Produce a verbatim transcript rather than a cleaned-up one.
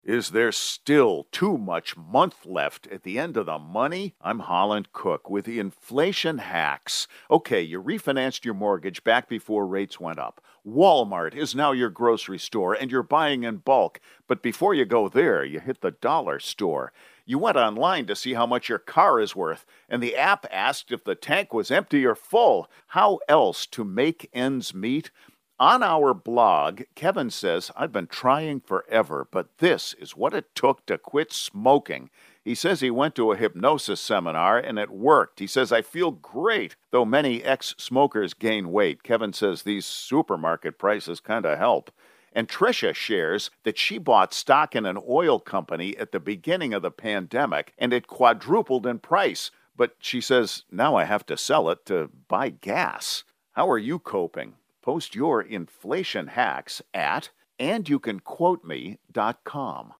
Is there still too much month left at the end of the money? I'm Holland Cook with the Inflation Hacks. Okay, you refinanced your mortgage back before rates went up. Walmart is now your grocery store and you're buying in bulk. But before you go there, you hit the dollar store. You went online to see how much your car is worth, and the app asked if the tank was empty or full. How else to make ends meet? On our blog, Kevin says, I've been trying forever, but this is what it took to quit smoking. He says he went to a hypnosis seminar and it worked. He says, I feel great. Though many ex-smokers gain weight, Kevin says these supermarket prices kind of help. And Tricia shares that she bought stock in an oil company at the beginning of the pandemic and it quadrupled in price. But she says, now I have to sell it to buy gas. How are you coping? Post your inflation hacks at and you can quote me dot com.